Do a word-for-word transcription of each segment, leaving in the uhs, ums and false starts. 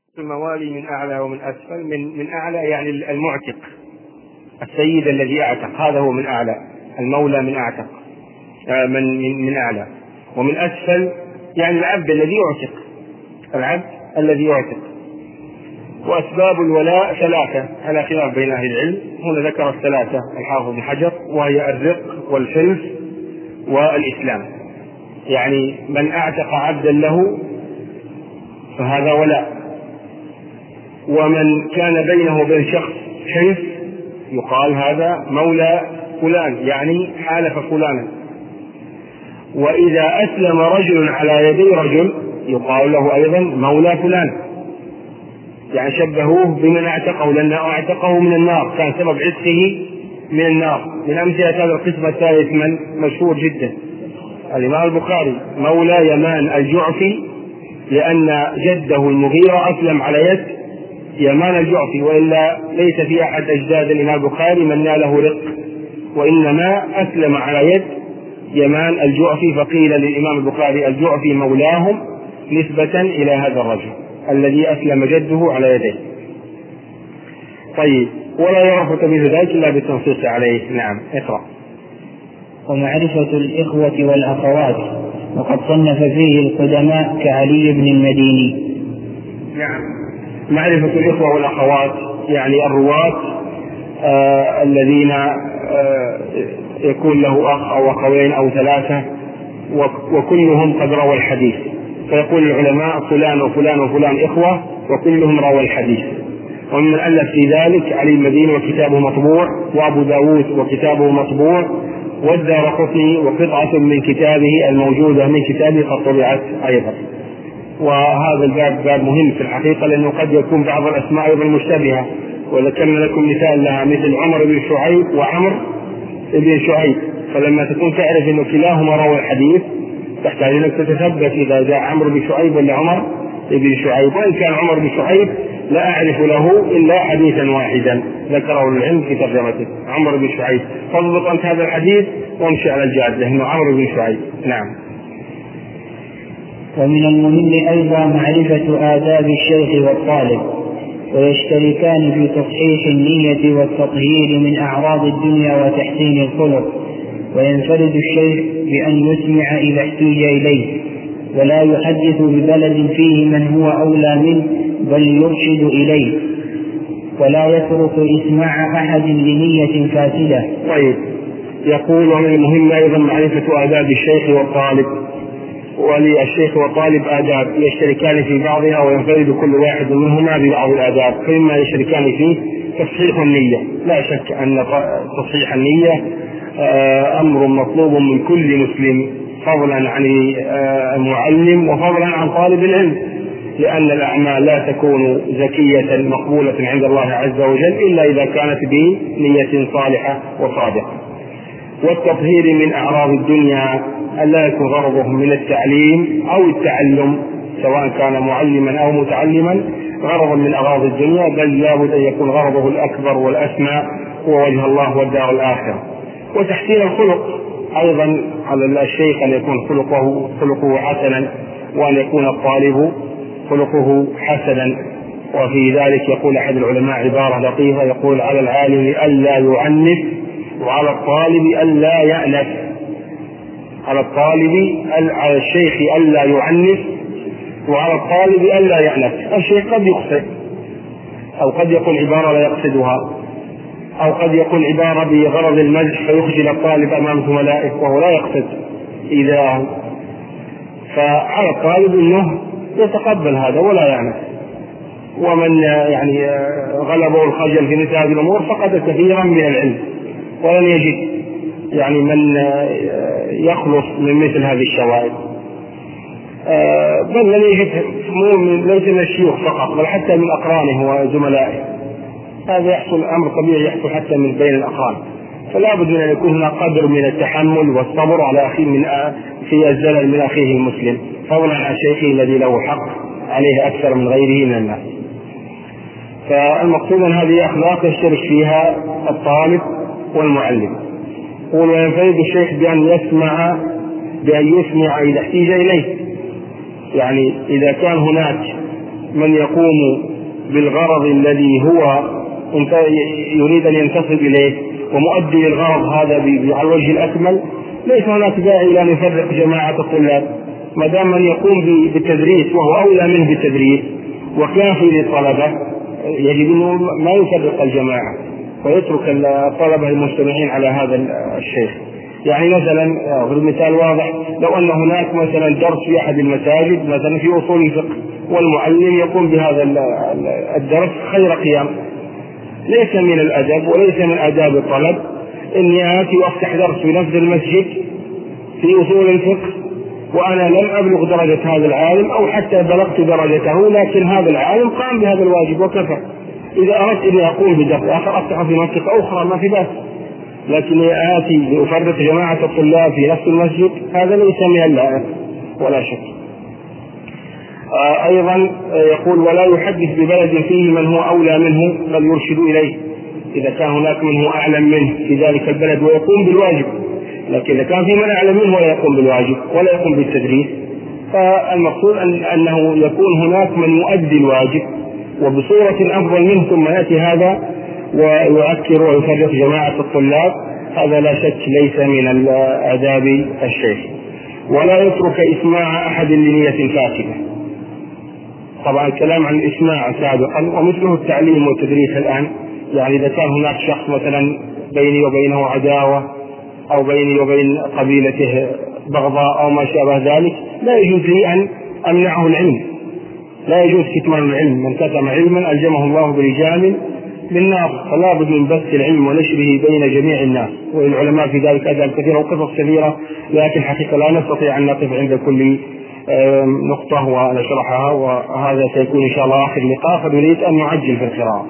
الموالي من أعلى ومن أسفل. من من أعلى يعني المعتق، السيد الذي أعتق، هذا هو من أعلى. المولى من أعتق من من من أعلى. ومن أسفل يعني العبد الذي يعتق، العبد الذي يعتق. وأسباب الولاء ثلاثة على خلاف بين أهل العلم. هنا ذكر الثلاثة الحافظ ابن حجر، وهي الرق والحلف والإسلام. يعني من أعتق عبدا له فهذا ولاء، ومن كان بينه وبين شخص حلف يقال هذا مولى فلان، يعني حالف فلانا. وإذا أسلم رجل على يدي رجل يقال له أيضا مولى فلان، يعني شبهوه بمن اعتقه، لأنه اعتقه من النار، كان سبب عتقه من النار. من أمثلة هذا القسم الثالث من مشهور جدا الإمام البخاري، مولى يمان الجعفي، لأن جده المغيرة أسلم على يد يمان الجعفي، وإلا ليس في أحد أجداد الإمام البخاري من ناله رق، وإنما أسلم على يد يمان الجعفي، فقيل للإمام البخاري الجعفي مولاهم نسبة إلى هذا الرجل الذي أسلم جده على يديه. طيب، ولا يعرف تمييز ذلك إلا بالتنصيص عليه. نعم، اقرأ. ومعرفة الإخوة والأخوات، وقد صنف فيه القدماء كعلي بن المديني. نعم، معرفة الإخوة والأخوات يعني الرواة آه الذين آه يكون له أخ أو أخوين أو ثلاثة وكلهم قد روى الحديث، فيقول العلماء فلان وفلان وفلان إخوة وكلهم روى الحديث. ومن ألف في ذلك علي المديني وكتابه مطبوع، وأبو داود وكتابه مطبوع، والدارقطني وقطعة من كتابه الموجودة من كتابه قد طبعت أيضا. وهذا الباب باب مهم في الحقيقة، لأنه قد يكون بعض الأسماء أيضا مشتبهة، وذكرنا لكم مثال لها مثل عمر بن شعيب وعمر بن شعيب، فلما تكون تعرف أنه كلاهما روى الحديث تحتاج أنك تتثبت إذا جاء عمرو بن شعيب ولا عمر بن شعيب. وإن كان عمر بن شعيب لا أعرف له إلا حديثا واحدا ذكره العلم في ترجمته، عمر بن شعيب، فاضبط أنت هذا الحديث وامشي على الجادة إنه عمرو بن شعيب. نعم. ومن المهم أيضا معرفة آداب الشيخ والطالب، ويشتركان في تصحيح النية والتطهير من أعراض الدنيا وتحسين الخلق. وينفرد الشيخ بأن يسمع إذا احتيج إليه، ولا يحدث ببلد فيه من هو أولى منه، بل يرشد إليه، ولا يترك إسماع أحد لنية فاسدة. طيب، يقول ومن المهم أيضا معرفة آداب الشيخ والطالب، وللشيخ والطالب آداب يشتركان في بعضها، وينفرد كل واحد منهما ببعض الآداب. فإما يشتركان فيه تصحيح النية، لا شك أن تصحيح النية أمر مطلوب من كل مسلم، فضلا عن المعلم وفضلا عن طالب العلم، لأن الأعمال لا تكون زكية مقبولة عند الله عز وجل إلا إذا كانت بنية صالحة وصادقة. والتطهير من أعراض الدنيا، ألا يكون غرضه من التعليم أو التعلم سواء كان معلما أو متعلما غرضا من أغراض الدنيا، بل لابد أن يكون غرضه الأكبر والأسمى هو وجه الله والدار الآخرة. وتحسين الخلق أيضا على الشيخ أن يكون خلقه خلقه حسنا، وأن يكون الطالب خلقه حسنا. وفي ذلك يقول أحد العلماء عبارة لطيفة، يقول على العالم ألا يعنف، وعلى الطالب ألا يأنف. على الطالب على الشيخ ألا يعنف، وعلى الطالب ألا يأنف. الشيخ قد يقصد أو قد يقول عبارة لا يقصدها، أو قد يقول عبارة بغرض المزح فيخجل الطالب أمام زملائه وهو لا يقصد إذا، فعلى الطالب أنه يتقبل هذا ولا يعنف. ومن يعني غلبه الخجل في مثل هذه الأمور فقد كثيرا من العلم، ولن يجد يعني من يخلص من مثل هذه الشوائب، بل لن يجد ليس من الشيوخ فقط بل حتى من أقرانه وزملائه. هذا يحصل أمر طبيعي يحصل حتى من بين الأقران، فلا بد من أن يكون هناك قدر من التحمل والصبر على أخيه من في الزلل من أخيه المسلم، فضلا عن شيخه الذي له حق عليه أكثر من غيره من الناس. فالمقصود أن هذه أخلاق يشترك فيها الطالب والمعلم. وينفرد الشيخ بأن يسمع بأن يسمع إذا احتيج إليه، يعني إذا كان هناك من يقوم بالغرض الذي هو يريد أن ينتصب إليه ومؤدي للغرض هذا على الوجه الأكمل، ليس هناك داعي إلى أن يفرق جماعة الطلاب، ما دام من يقوم بالتدريس وهو أولى منه بالتدريس وكافي للطلبة يجب أنه ما يفرق الجماعة ويترك الطلبة المجتمعين على هذا الشيخ. يعني مثلا في المثال واضح، لو أن هناك مثلا درس في أحد المساجد مثلا في أصول الفقه والمعلم يقوم بهذا الدرس خير قيام، ليس من الأدب وليس من آداب الطلب إني آتي وأفتح درس في نفس المسجد في أصول الفقه وأنا لم أبلغ درجة هذا العالم أو حتى بلغت درجته، لكن هذا العالم قام بهذا الواجب وكفى. إذا أردت أن أقوم بدرس آخر أفتح في منطقة أخرى ما في بأس، لكن آتي لأفرق جماعة الطلاب في نفس المسجد هذا ليس من اللائق ولا شك. آه أيضا يقول ولا يحدث ببلد فيه من هو أولى منه بل يرشد إليه، إذا كان هناك من هو أعلم منه في ذلك البلد ويقوم بالواجب، لكن إذا كان في من أعلم منه ولا يقوم بالواجب ولا يقوم بالتدريس فالمقصود أن أنه يكون هناك من يؤدي الواجب وبصورة أفضل منه ثم يأتي هذا ويؤكر ويفرق جماعة الطلاب، هذا لا شك ليس من آداب الشيخ. ولا يترك إسماع أحد لنية فاسدة، طبعا الكلام عن الإسماع سابقا ومثله التعليم والتدريس الآن، يعني إذا كان هناك شخص مثلا بيني وبينه عداوة أو بيني وبين قبيلته بغضاء أو ما شابه ذلك لا يجوز لي أن أمنعه العلم، لا يجوز كتمان العلم، من كتم علما ألجمه الله برجام من نار، فلا بد من بث العلم ونشره بين جميع الناس، والعلماء في ذلك أدلة كثيرة وقصص كثيرة، لكن حقيقة لا نستطيع أن نقف عند كل نقطة ونشرحها، وهذا سيكون إن شاء الله آخر لقاء، فنريد أن نعجل في القراءة.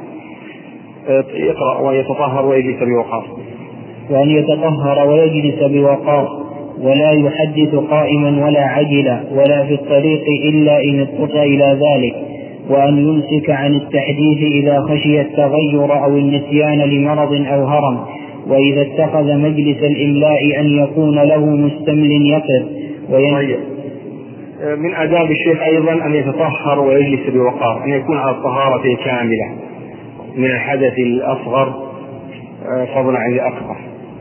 يقرأ ويتطهر ويجلس بوقار. وأن يتطهر ويجلس بوقار ولا يحدث قائما ولا عجلا ولا في الطريق إلا إن اضطر إلى ذلك، وأن يمسك عن التحديث إذا خشي التغير أو النسيان لمرض أو هرم، وإذا اتخذ مجلس الإملاء أن يكون له مستمل يقف. طيب. من آداب الشيخ أيضا أن يتطهر ويجلس بوقار، أن يكون على الطهارة كاملة من الحدث الأصغر فضلا عن الأكبر،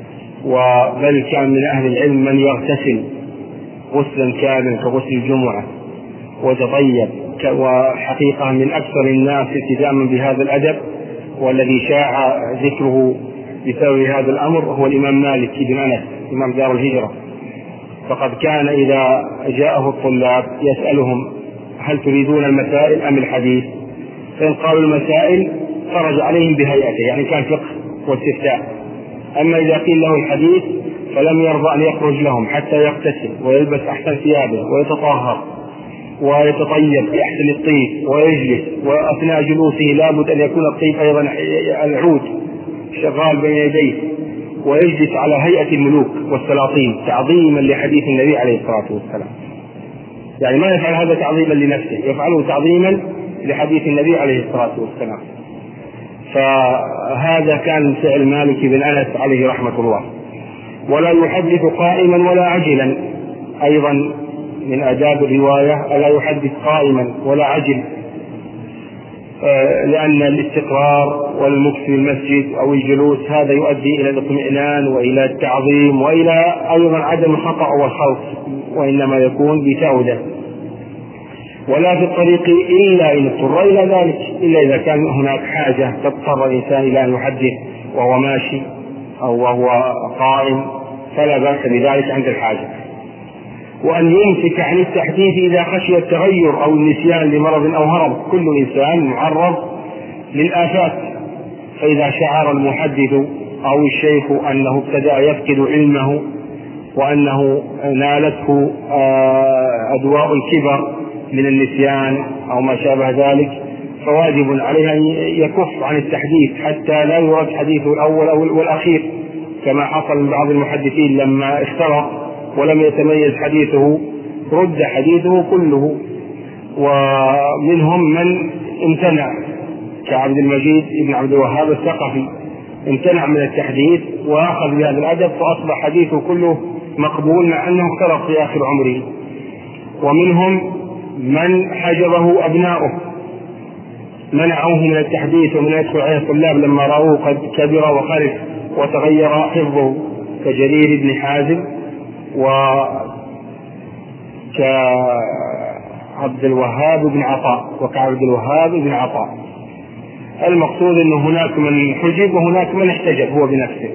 وبل كان من أهل العلم من يغتسل غسلا كاملا كغسل الجمعة وتطيب، وحقيقة من أكثر الناس التزاما بهذا الأدب والذي شاع ذكره بسبب هذا الأمر هو الإمام مالك بن أنس إمام دار الهجرة، فقد كان إذا جاءه الطلاب يسألهم هل تريدون المسائل أم الحديث، فإن قالوا المسائل خرج عليهم بهيئته، يعني كان فقه واستفتاء، أما إذا قيل له الحديث فلم يرضى أن يخرج لهم حتى يغتسل ويلبس أحسن ثيابه ويتطهر ويتطيب بأحسن الطيب ويجلس، وأثناء جلوسه لابد أن يكون الطيب أيضا العود شغال بين يديه، ويجلس على هيئة الملوك والسلاطين تعظيما لحديث النبي عليه الصلاة والسلام، يعني ما يفعل هذا تعظيما لنفسه، يفعله تعظيما لحديث النبي عليه الصلاة والسلام. فهذا كان فعل مالك بن أنس عليه رحمة الله. ولا يحدث قائما ولا عجلا، أيضا من آداب الرواية ألا يحدث قائما ولا عجل، لأن الاستقرار والمكث في المسجد أو الجلوس هذا يؤدي إلى الاطمئنان وإلى التعظيم وإلى أيضا عدم الخطأ والخوف، وإنما يكون بتعودة. ولا في الطريق إلا إن اضطر إلى ذلك، إلا إذا كان هناك حاجة تضطر الإنسان إلى أن يحدث وهو ماشي أو وهو قائم فلا بأس بذلك عند الحاجة. وأن يمسك عن التحديث إذا خشي التغير أو النسيان لمرض أو هرم، كل إنسان معرض للآفات، فإذا شعر المحدث أو الشيخ أنه ابتدأ يفقد علمه وأنه نالته أدواء الكبر من النسيان أو ما شابه ذلك، فواجب عليه أن يكف عن التحديث حتى لا يرد حديثه الأول أو والأخير، كما حصل من بعض المحدثين لما اختلط ولم يتميز حديثه رد حديثه كله. ومنهم من امتنع كعبد المجيد بن عبد الوهاب الثقفي، امتنع من التحديث وأخذ بهذا الأدب فأصبح حديثه كله مقبول مع أنه اختلط في آخر عمره. ومنهم من حجبه أبناؤه منعوه من التحديث ومن يدخل عليه الطلاب لما رأوه قد كبر وخرف وتغير حفظه، كجرير بن حازم وكعبد الوهاب بن عطاء وكعبد الوهاب بن عطاء. المقصود أن هناك من حجب وهناك من احتجب هو بنفسه.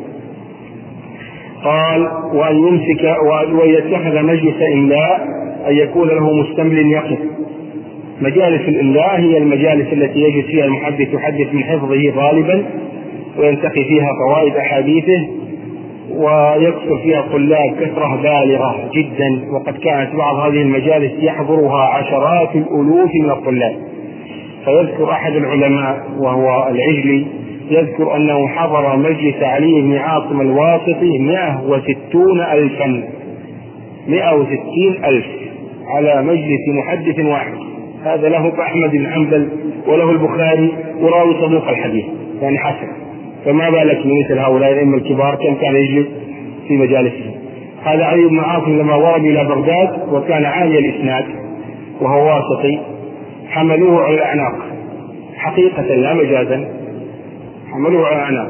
قال وأن يمسك ويتخذ مجلس إملاء أن يكون له مستمل يقف. مجالس الإملاء هي المجالس التي يجلس فيها المحدث يحدث من حفظه غالبا وينتقي فيها فوائد أحاديثه ويكثر فيها الطلاب كثرة بالغة جدا، وقد كانت بعض هذه المجالس يحضرها عشرات الألوف من الطلاب. فيذكر أحد العلماء وهو العجلي يذكر أنه حضر مجلس علي بن عاصم الواسطي مئة وستون ألفا مئة وستين ألف على مجلس محدث واحد. هذا له أحمد بن حنبل وله البخاري وراوي صدوق الحديث، يعني حسن. فما بالك بمثل هؤلاء الأئمة الكبار كم كان يجلس في مجالسهم. هذا علي بن عاصم لما ورد إلى بغداد وكان عالي الإسناد وهو واسطي حملوه على الأعناق حقيقة لا مجازا، حملوه على الأعناق،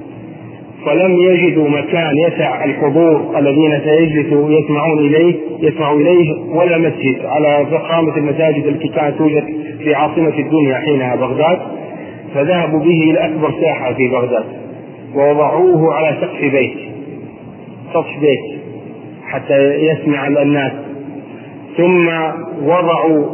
فلم يجدوا مكان يسع الحضور الذين سيجلسوا يسمعون إليه يسمعوا إليه ولا مسجد على فخامة المساجد التي كانت توجد في عاصمة الدنيا حينها بغداد. فذهبوا به إلى أكبر ساحة في بغداد ووضعوه على سقف بيت سطح بيت حتى يسمع الناس، ثم وضعوا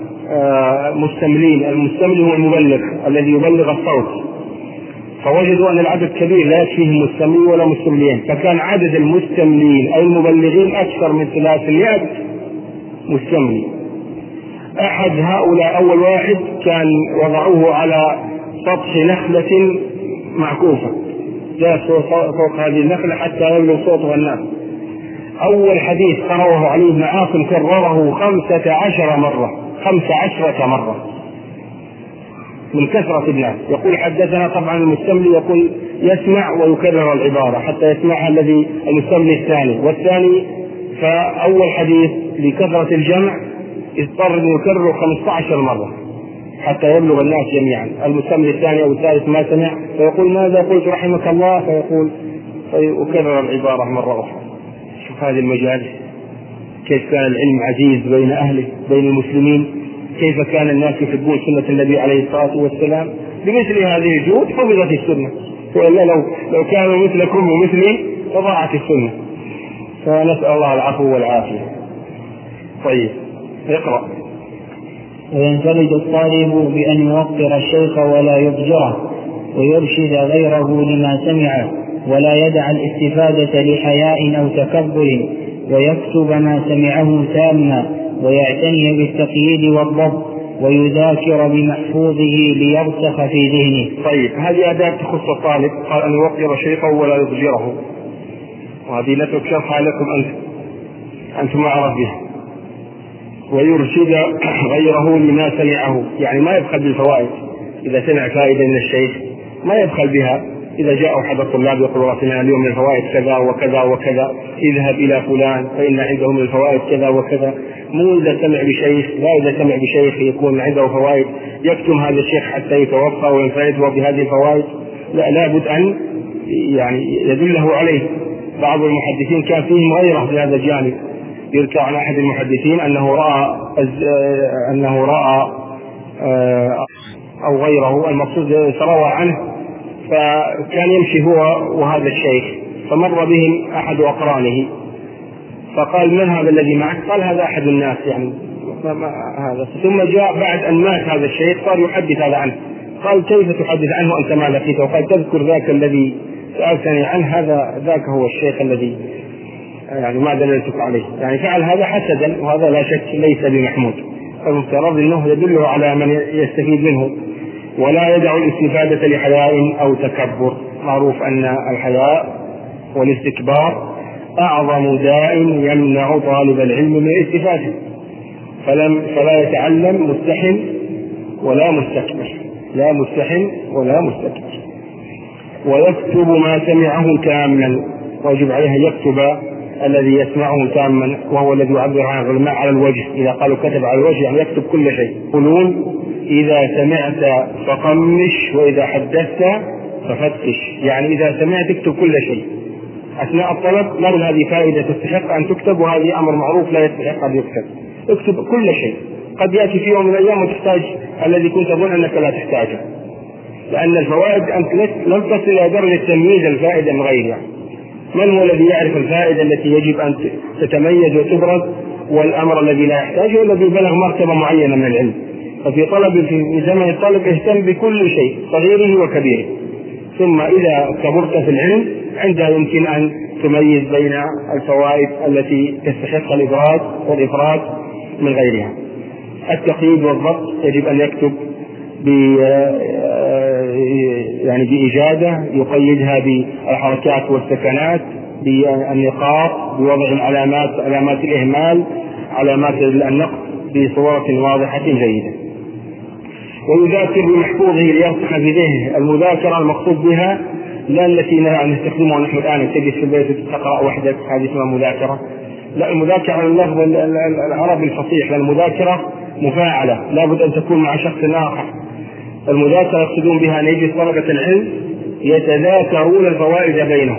مستملين. المستمل هو المبلغ الذي يبلغ الصوت، فوجدوا أن العدد كبير لا يكفيهم مستملين ولا مستملين، فكان عدد المستملين أي المبلغين أكثر من ثلاثمائة مستملي. أحد هؤلاء أول واحد كان وضعوه على سطح نخلة معكوفة، جاء فوق هذه النخلة حتى يبلغ صوتها الناس. أول حديث قرأه علي بن عاصم كرره خمسة عشر مرة خمسة عشرة مرة من كثرة الناس. يقول حدثنا، طبعا المستملي يقول يسمع ويكرر العبارة حتى يسمعها الذي المستملي الثاني والثاني. فأول حديث لكثرة الجمع اضطر أن يكرر خمسة عشر مرة حتى يبلغ الناس جميعا. المستملي الثاني أو الثالث ما سمع فيقول ماذا قلت رحمك الله، فيقول فيكرر العبارة مرة أخرى. شوف هذه المجالس كيف كان العلم عزيز بين أهله بين المسلمين، كيف كان الناس يحبون سنة النبي عليه الصلاة والسلام. بمثل هذه الجهود حفظت السنة، وإلا لو لو كانوا مثلكم ومثلي فضاعت السنة. فنسأل الله العفو والعافية. طيب اقرأ. وينفرد الطالب بأن يوقر الشيخ ولا يضجره ويرشد غيره لما سمعه، ولا يدع الاستفادة لحياء أو تكبر، ويكتب ما سمعه تاما، ويعتني بالتقييد والضبط، ويذاكر بمحفوظه ليرسخ في ذهنه. طيب هذه آداب تخص الطالب، قال أن يوقر شيخه ولا يضجره، وهذه نترك شرحها لكم أنت أنتم أعرف بها. ويرشد غيره لما سمعه، يعني ما يبخل بالفوائد. إذا سمع فائدة من الشيخ ما يبخل بها. إذا جاء أحد الطلاب يقول سمعنا اليوم من الفوائد كذا وكذا وكذا، اذهب إلى فلان فإن عنده من الفوائد كذا وكذا. مو إذا سمع بشيخ، لا إذا سمع بشيخ يكون عنده فوائد يكتم هذا الشيخ حتى يتوفى وينفرد بهذه الفوائد، لا، لابد أن يعني يدله عليه. بعض المحدثين كان فيهم غيره في هذا الجانب. يذكر عن أحد المحدثين أنه رأى أنه رأى أو غيره، المقصود تروى عنه، فكان يمشي هو وهذا الشيخ، فمر بهم أحد أقرانه فقال من هذا الذي معك؟ قال هذا أحد الناس يعني هذا. ثم جاء بعد أن مات هذا الشيخ صار يحدث هذا عنه، قال كيف تحدث عنه أنت ما لقيته؟ قال تذكر ذاك الذي سألتني عنه، هذا ذاك هو الشيخ الذي يعني ما دللتك عليه. يعني فعل هذا حسدا، وهذا لا شك ليس بمحمود. فالمفترض أنه يدله على من يستفيد منه. ولا يدع الاستفادة لحياء أو تكبر. معروف أن الحياء والاستكبار أعظم داء يمنع طالب العلم من الاستفادة، فلم فلا يتعلم مستحن ولا مستكبر، لا مستحن ولا مستكبر. ويكتب ما سمعه تاما، واجب عليه يكتب الذي يسمعه تاما، وهو الذي يعبر عن العلماء على الوجه. إذا قالوا كتب على الوجه يعني يكتب كل شيء. يقولون إذا سمعت فقمش وإذا حدثت ففتش. يعني إذا سمعت اكتب كل شيء أثناء الطلب، لكن هذه فائدة تستحق أن تكتب، وهذه أمر معروف لا يستحق أن يكتب. اكتب كل شيء، قد يأتي في يوم من الأيام وتحتاج الذي كنت تظن أنك لا تحتاجه، لأن الفوائد أنت لم تصل إلى درجة تمييز الفائدة من غيرها. من هو الذي يعرف الفائدة التي يجب أن تتميز وتبرز، والأمر الذي لا يحتاجه الذي بلغ مرتبة معينة من العلم؟ ففي طلب في زمن الطالب اهتم بكل شيء صغيره وكبيره، ثم إذا كبرت في العلم عندها يمكن أن تميز بين الفوائد التي تستحق الإبراز والإفراد من غيرها. التقييد والضبط يجب أن يكتب ب يعني بإجادة يقيدها بالحركات والسكنات، بالنقاط، بوضع العلامات، علامات الإهمال، علامات النقص بصورة واضحة جيدة. ويذاكر بمحفوظه ليرسخ في ذهنه. المذاكرة المقصود بها لا التي نستخدمها نحن الآن تجلس في البيت تقرأ وحدك، هذه اسمها مذاكرة. لا، المذاكرة اللفظ العربي الفصيح، المذاكرة مفاعلة لابد أن تكون مع شخص آخر. المذاكرة يقصدون بها أن يجلس طلبة العلم يتذاكرون الفوائد بينهم.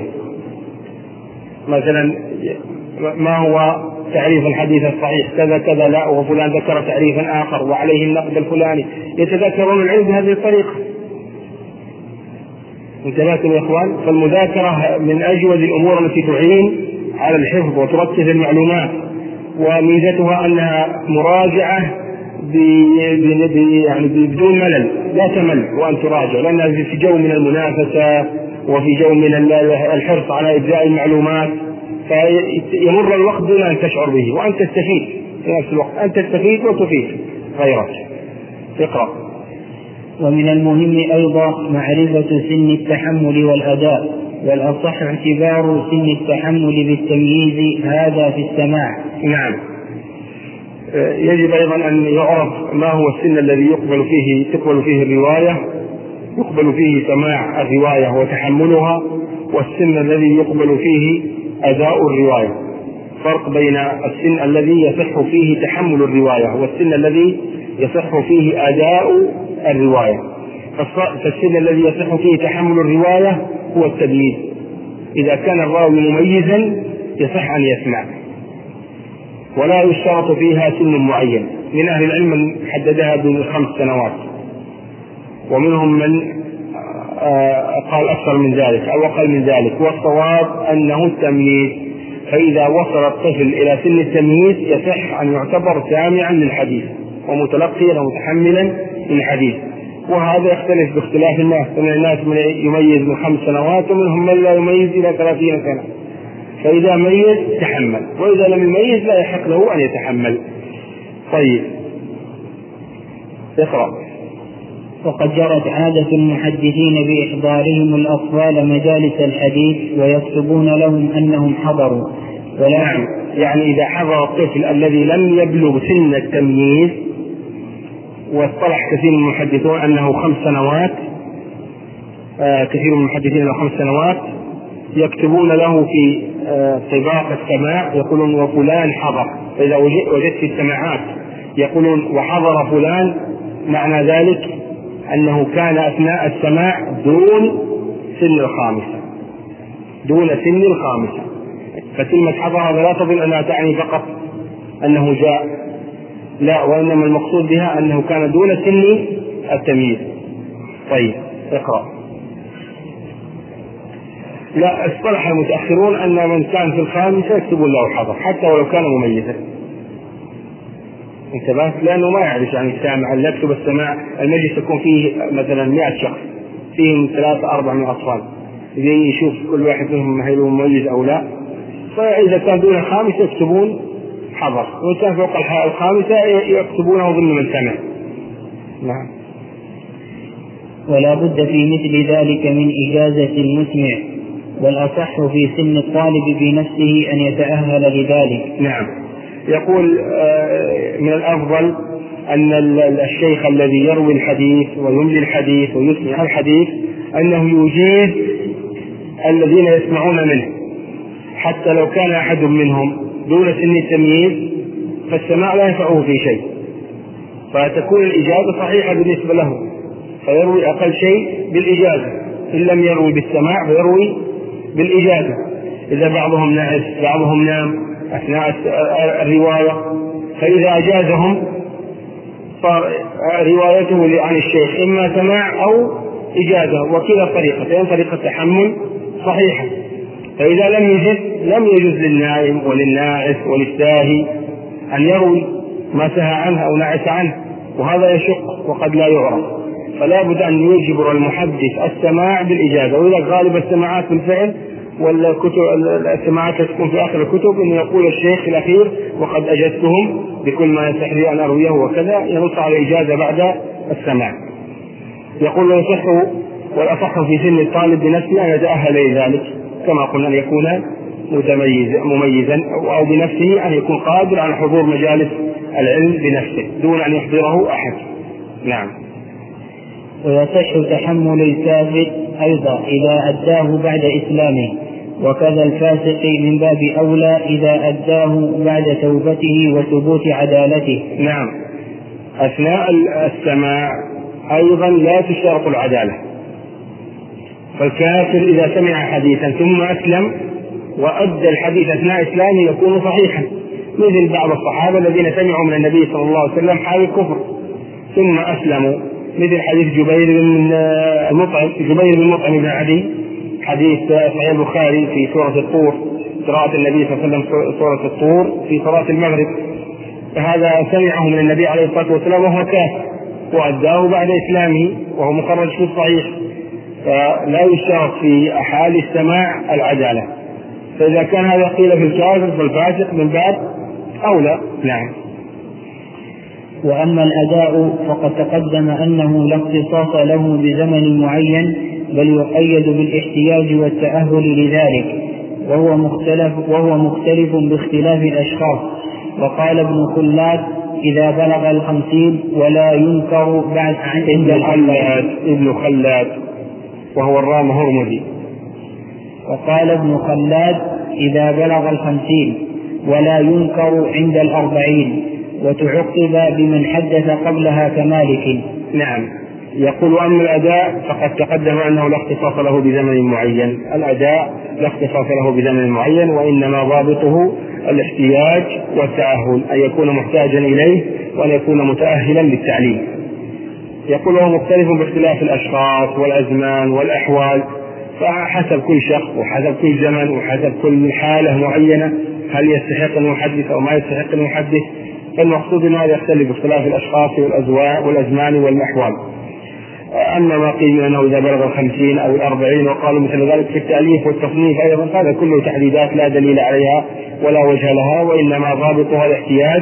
مثلا ما هو تعريف الحديث الصحيح كذا كذا، لا وفلان ذكر تعريفا آخر وعليه النقد الفلاني، يتذاكرون العلم بهذه الطريقة. انتبهتم يا إخوان؟ فالمذاكرة من أجود الأمور التي تعين على الحفظ وتركز المعلومات، وميزتها أنها مراجعة يعني بدون ملل، لا تمل وأن تراجع، لأنها في جو من المنافسة وفي جو من الحرص على إبداء المعلومات، فيمر الوقت دون أن تشعر به، وأن تستفيد في نفس الوقت، أن تستفيد وتفيد غيرك. اقرأ. ومن المهم أيضا معرفة سن التحمل والأداء، والأصح اعتبار سن التحمل بالتمييز هذا في السماع. نعم، يجب أيضا أن يعرف ما هو السن الذي يقبل فيه تقبل فيه الرواية، يقبل فيه سماع الرواية وتحملها، والسن الذي يقبل فيه أداء الرواية. فرق بين السن الذي يصح فيه تحمل الرواية والسن الذي يصح فيه أداء الرواية. فالسن الذي يصح فيه تحمل الرواية هو التمييز، إذا كان الراوي مميزا يصح أن يسمع، ولا يشترط فيها سن معين. من أهل العلم من حددها بخمس سنوات، ومنهم من قال أكثر من ذلك أو أقل من ذلك، والصواب أنه التمييز. فإذا وصل الطفل إلى سن التمييز يصح أن يعتبر سامعا للحديث ومتلقيا ومتحملا للحديث. وهذا يختلف باختلاف الناس، من الناس من يميز من خمس سنوات ومنهم من لا يميز إلى ثلاثين سنة. فإذا ميز تحمل، وإذا لم يميز لا يحق له أن يتحمل. طيب اقرأ. وقد جرت عادة المحدثين بإحضارهم الأطفال مجالس الحديث ويكتبون لهم أنهم حضروا. نعم، يعني إذا حضر الطفل الذي لم يبلغ سن التمييز، واصطلح كثير من المحدثون أنه خمس سنوات آه كثير من المحدثين أنه خمس سنوات يكتبون له في آه طباق السماع، يقولون وفلان حضر. فإذا وجدت في السماعات يقولون وحضر فلان، معنى ذلك أنه كان أثناء السماع دون سن الخامسة دون سن الخامسة فكلمة حضر لا تظن أنها تعني فقط أنه جاء، لا، وإنما المقصود بها أنه كان دون سن التمييز. طيب اقرأ. لا، اصطلح المتأخرون أن من كان في الخامسة يكتبون له حضر حتى ولو كان مميزا. انتبهت؟ لأنه ما يعرف يعني السامع اللي يكتب السماع. المجلس يكون فيه مثلا مئة شخص، فيهم ثلاثة أربعة من الأطفال، يجي يشوف كل واحد منهم هل هو مميز أو لا. فإذا كان دون الخامسة يكتبون حضر، وإن كان فوق الخامسة يكتبونه ضمن من سمع. نعم. ولا بد في مثل ذلك من إجازة المسمع، والأصح في سن الطالب بنفسه أن يتأهل لذلك. نعم. يقول من الأفضل أن الشيخ الذي يروي الحديث ويملي الحديث ويسمع الحديث أنه يجيز الذين يسمعون منه، حتى لو كان أحد منهم دون سن التمييز فالسماع لا ينفعه في شيء، فتكون الإجازة صحيحة بالنسبة له، فيروي أقل شيء بالإجازة، إن لم يروي بالسماع فيروي بالإجازة. إذا بعضهم نعس بعضهم نام أثناء الرواية، فإذا أجازهم صار روايته عن الشيخ إما سماع أو إجازة، وكلا الطريقتين طريقة تحمل صحيحة. فإذا لم يجز لم يجوز للنائم وللناعس وللساهي أن يروي ما سهى عنه أو نعس عنه، وهذا يشق وقد لا يعرف، فلا بد أن يجبر المحدث السماع بالإجازة. وإذا غالب السماعات بالفعل ولا كتب السماعات تكون في آخر الكتب أن يقول الشيخ في الأخير وقد أجزتهم بكل ما يصح لي أن أرويه وكذا، ينص على الإجازة بعد السماع. يقول ويصح والأصح في سن الطالب بنفسه أن يتأهل لذلك، كما قلنا أن يكون متميز مميزا أو بنفسه أن يكون قادر على حضور مجالس العلم بنفسه دون أن يحضره أحد. نعم. ويصح تحمل الكافر أيضا إذا أداه بعد إسلامه، وكذا الفاسق من باب أولى إذا أداه بعد توبته وثبوت عدالته. نعم. أثناء السماع أيضا لا تشترط العدالة، فالكافر إذا سمع حديثا ثم أسلم وأدى الحديث أثناء إسلامه يكون صحيحا، مثل بعض الصحابة الذين سمعوا من النبي صلى الله عليه وسلم حال الكفر ثم أسلموا، مثل حديث جبير بن المطعم جبير بن مطعم بن عدي، حديث صحيح البخاري في سورة الطور، قراءة النبي صلى الله عليه وسلم سورة الطور في صلاة المغرب، فهذا سمعه من النبي عليه الصلاة والسلام وهو كافر وأداه بعد إسلامه وهو مخرج في الصحيح، فلا يشترط في حال السماع العدالة. فإذا كان هذا قيل في الكافر فالفاسق من باب أولى. نعم. وأما الأداء فقد تقدم أنه لا اختصاص له بزمن معين، بل يقيد بالاحتياج والتأهل لذلك، وهو مختلف, وهو مختلف باختلاف الأشخاص. وقال ابن خلاد إذا بلغ الخمسين ولا ينكر بعد عند خلاد ابن خلاد وهو الرام هرمزي. وقال ابن خلاد إذا بلغ الخمسين ولا ينكر عند الأربعين، وتعقب بمن حدث قبلها كمالك. نعم. يقول أما الأداء فقد تقدم أنه لا اختصاص له بزمن معين، الأداء لا اختصاص له بزمن معين، وإنما ضابطه الاحتياج والتأهل، أن يكون محتاجا إليه وأن يكون متأهلا للتعليم. يقول هو مختلف باختلاف الأشخاص والأزمان والأحوال، فحسب كل شخص وحسب كل زمن وحسب كل حالة معينة هل يستحق أن يحدث أو ما يستحق أن يحدث، فالمقصود أن هذا يختلف باختلاف الأشخاص والأزمان والأحوال. أما ما قيل أنه إذا بلغ الخمسين أو الأربعين وقالوا مثل ذلك في التأليف والتصنيف أيضا، هذا كله تحديدات لا دليل عليها ولا وجه لها، وإنما ضابطها الاحتياج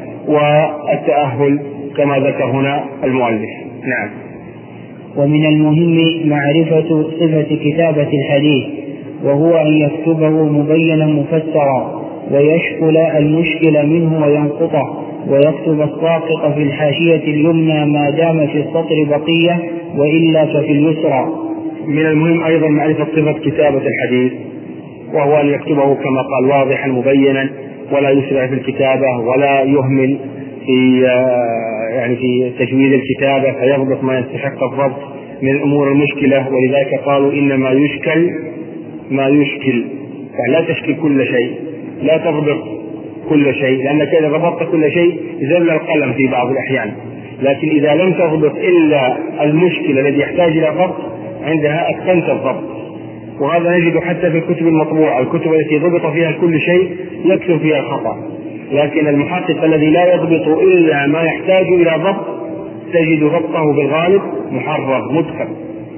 والتأهل كما ذكر هنا المؤلف. نعم. ومن المهم معرفة صفة كتابة الحديث، وهو أن يكتبه مبينا مفسرا ويشكل المشكل منه وينقطه، ويكتب الساقط في الحاشية اليمنى ما دام في السطر بقية وإلا ففي اليسرى. من المهم أيضا معرفة صفة كتابة الحديث، وهو أن يكتبه كما قال واضحا مبينا، ولا يسرع في الكتابة ولا يهمل في يعني في تجويد الكتابة فيضبط ما يستحق الضبط من الأمور المشكلة. ولذلك قالوا إنما يشكل ما يشكل، فلا تشكل كل شيء، لا تضبط كل شيء، لأنك إذا ضبطت كل شيء زل القلم في بعض الأحيان، لكن إذا لم تضبط إلا المشكلة الذي يحتاج إلى ضبط عندها أتقنت الضبط. وهذا نجد حتى في الكتب المطبوعة، الكتب التي ضبط فيها كل شيء يكثر فيها الخطأ، لكن المحقق الذي لا يضبط إلا ما يحتاج إلى ضبط تجد ضبطه بالغالب محرر متقن،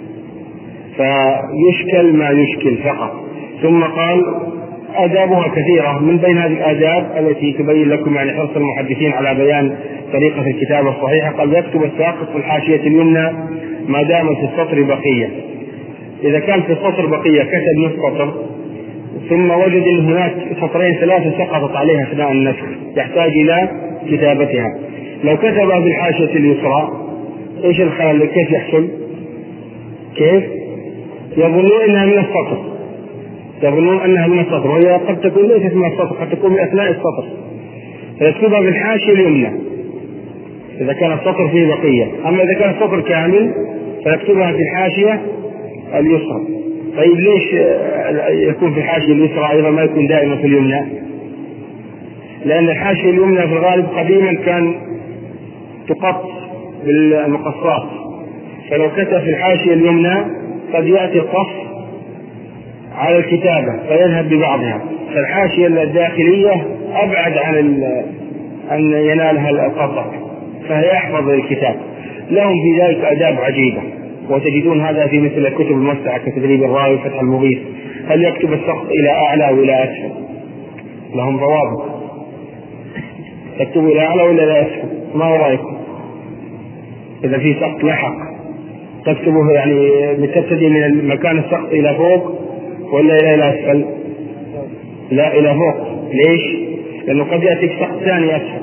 فيشكل ما يشكل فقط. ثم قال آدابها كثيرة، من بين هذه الآداب التي تبين لكم يعني حرص المحدثين على بيان طريقة الكتابة الصحيحة، قال يكتب الساقط في الحاشية اليمنى ما دام في السطر بقية. إذا كان في السطر بقية كتب نصف سطر ثم وجد أن هناك سطرين ثلاثة سقطت عليها أثناء النسخ يحتاج إلى كتابتها، لو كتبها بالحاشية اليسرى إيش الخلل؟ كيف يحصل؟ كيف؟ يظنون أنها من السطر، يظنون أنها من السطر، وهي قد تكون ليست من السطر، قد تكون من أثناء السطر، فيكتبها بالحاشية اليمنى. إذا كان السطر فيه بقية. أما إذا كان السطر كامل فيكتبها في الحاشية اليسرى. طيب ليش يكون في الحاشية اليسرى أيضا ما يكون دائما في اليمنى؟ لأن الحاشية اليمنى في الغالب قديما كان تقط بالمقصات، فلو كتب في الحاشية اليمنى قد يأتي القص على الكتابة فيذهب ببعضها، فالحاشية الداخلية أبعد عن أن ينالها القطع، فهي يحفظ الكتاب. لهم في ذلك آداب عجيبة، وتجدون هذا في مثل الكتب الموسعة كتدريب الراوي فتح المغيث. هل يكتب السقط إلى أعلى وإلى أسفل؟ لهم ضوابط. تكتبوا إلى أعلى ولا إلى أسفل؟ ما هو رأيكم؟ إذا في سقط لحق تكتبه يعني بتبتدي من مكان السقط إلى فوق ولا إلى إلى أسفل؟ لا، إلى فوق. ليش؟ لأنه قد يأتيك سقط ثاني أسفل.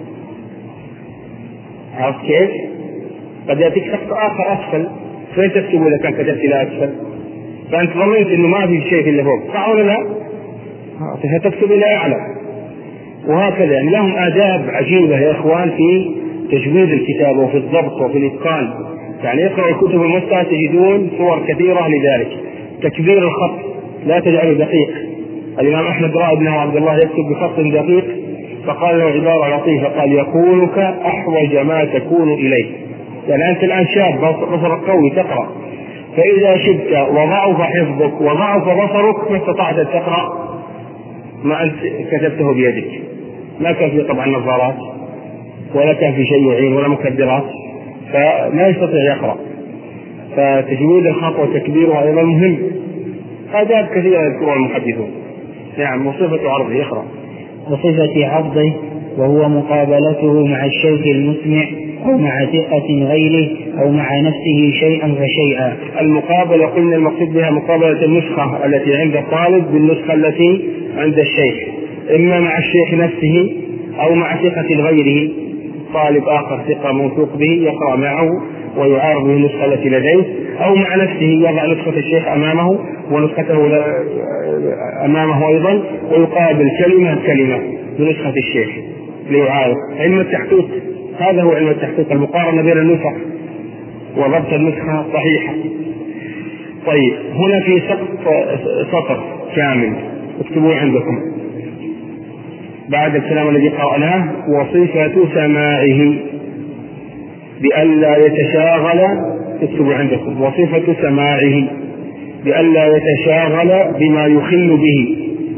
عرفت كيف؟ قد يأتيك سقط آخر أسفل، فين تكتبه إذا كان كتبت إلى أسفل؟ فأنت ضمنت إنه ما في شيء إلا فوق، صح ولا لا؟ فتكتب إلى أعلى. وهكذا يعني لهم آداب عجيبة يا إخوان في تجويد الكتاب وفي الضبط وفي الإتقان. يعني اقرأوا الكتب الموسعة تجدون صور كثيرة لذلك. تكبير الخط لا تجعله دقيق. الإمام أحمد رأى ابنه عبد الله يكتب بخط دقيق فقال له عبارة لطيفة، قال: يكونك أحوج ما تكون إليه. يعني أنت الآن شاب بصرك قوي تقرأ، فإذا شبت وضعف حفظك وضعف بصرك ما استطعت أن تقرأ ما أنت كتبته بيدك. ما كان في طبعا نظارات ولا كان في شيء يعين ولا مكبرات، فما يستطيع يقرأ. فتجويد الخط وتكبيره أيضا مهم. آداب كثيرة يذكرها المحدثون. نعم. وصفة عرضه يقرأ. وصفة عرضه وهو مقابلته مع الشيخ المسمع أو مع ثقة غيره أو مع نفسه شيئا فشيئا. المقابلة قلنا المقصود بها مقابلة النسخة التي عند الطالب بالنسخة التي عند الشيخ، إما مع الشيخ نفسه أو مع ثقة غيره. طالب آخر ثقة موثوق به يقرأ معه ويعارض به النسخة التي لديه، أو مع نفسه يضع نسخة الشيخ أمامه ونسخته أمامه أيضا ويقابل كلمة كلمة بنسخة الشيخ ليعارض. علم التحقيق هذا هو علم التحقيق، المقارنة بين النسخ وضبط النسخة صحيحة. طيب هنا في سقط سطر كامل اكتبوه عندكم بعد الكلام الذي قرأناه: وصفة سماعه بألا يتشاغل. اكتبوا عندكم: وصفة سماعه بألا يتشاغل بما يخل به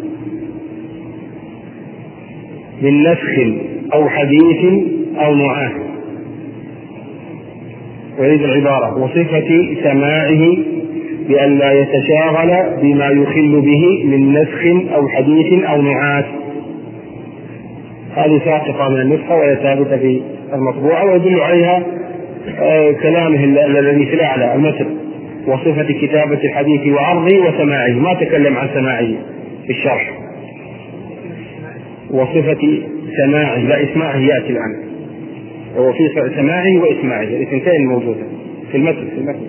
من نسخ أو حديث أو نعاه. ويريد العبارة: وصفة سماعه بألا يتشاغل بما يخل به من نسخ أو حديث أو نعاه. هذه ساقطة من النسخة وهي ثابتة في المطبوعة، ويدل عليها آه كلامه الذي في الأعلى المتن: وصفة كتابة الحديث وعرضه وسماعه. ما تكلم عن سماعه في الشرح. وصفة سماعه، لا إسماعه يأتي الآن. هو في سماعه وإسماعه الاثنتين موجودة في المتن في المتن.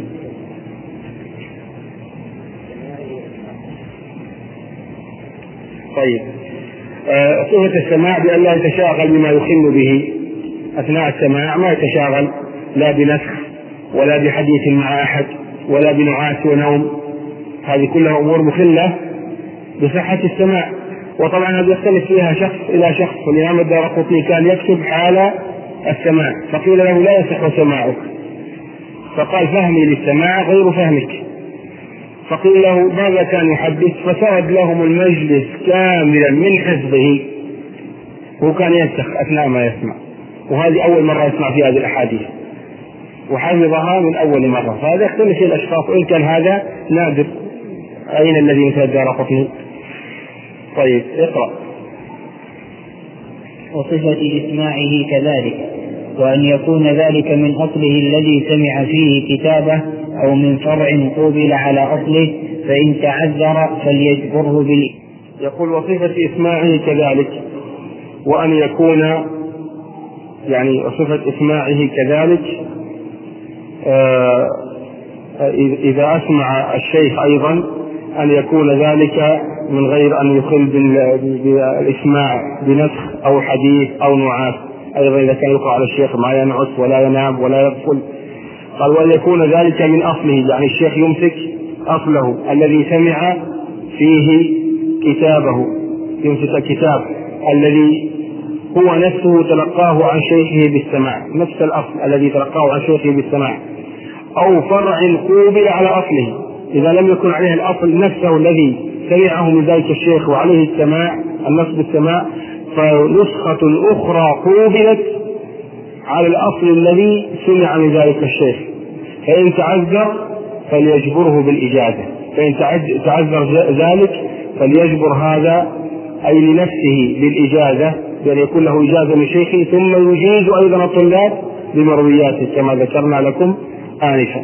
طيب آه صفة السماع بأن لا يتشاغل بما يخل به أثناء السماع، ما يتشاغل لا بنسخ ولا بحديث مع أحد ولا بنعاس ونوم. هذه كلها أمور مخلة بصحة السماع. وطبعا هذا يختلف فيها شخص إلى شخص. والإمام الدارقطني كان يكتب حال السماع فقيل له: لا يصح سماعك، فقال: فهمي للسماع غير فهمك. فقيل له: ماذا كان يحدث؟ فسرد لهم المجلس كاملا من حفظه، هو كان ينسخ أثناء ما يسمع، وهذه أول مرة يسمع في هذه الأحاديث وحفظها من أول مرة. فهذا يختلف في الأشخاص، وإن كان هذا نادر. أين الذي مثل الدارقطني؟ طيب اقرأ. وصفة إسماعه كذلك، وأن يكون ذلك من أصله الذي سمع فيه كتابه أو من فرع قوبل على أصله، فإن تعذر فليجبره بال. يقول: وصفة إسماعه كذلك، وأن يكون يعني وصفة إسماعه كذلك آه إذا أسمع الشيخ أيضا أن يكون ذلك من غير أن يخل بالإسماع بنسخ أو حديث أو نعاس. أيضا إذا كان يقرأ على الشيخ ما ينعس ولا ينام ولا يغفل. قال وأن يكون ذلك من أصله، يعني الشيخ يمسك أصله الذي سمع فيه كتابه، يمسك الكتاب الذي هو نفسه تلقاه عن شيخه بالسماع، نفس الأصل الذي تلقاه عن شيخه بالسماع، أو فرع قوبل على أصله إذا لم يكن عليه الأصل نفسه الذي سمعه من ذلك الشيخ وعليه السماع النص بالسماع، فنسخة أخرى قوبلت على الأصل الذي سمع من ذلك الشيخ، فإن تعذر فليجبره بالإجازة، فإن تعذر ذلك فليجبر هذا أي لنفسه بالإجازة، بأن يكون له إجازة من شيخه ثم يجيز أيضا الطلاب بمروياته كما ذكرنا لكم آنفا.